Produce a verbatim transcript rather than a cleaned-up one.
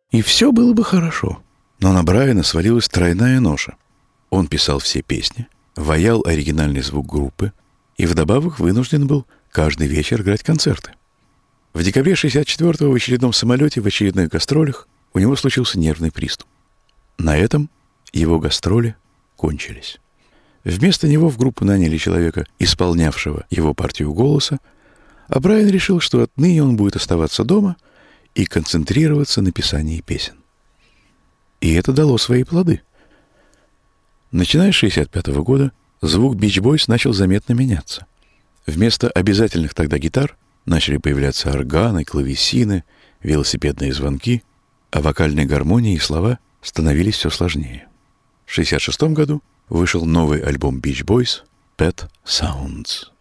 И все было бы хорошо. Но на Брайана свалилась тройная ноша. Он писал все песни, ваял оригинальный звук группы и вдобавок вынужден был каждый вечер играть концерты. В декабре шестьдесят четвёртого в очередном самолете, в очередных гастролях у него случился нервный приступ. На этом его гастроли кончились. Вместо него в группу наняли человека, исполнявшего его партию голоса, а Брайан решил, что отныне он будет оставаться дома и концентрироваться на писании песен. И это дало свои плоды. Начиная с шестьдесят пятого года звук Beach Boys начал заметно меняться. Вместо обязательных тогда гитар начали появляться органы, клавесины, велосипедные звонки, а вокальные гармонии и слова становились все сложнее. В шестьдесят шестом году вышел новый альбом Beach Boys «Pet Sounds».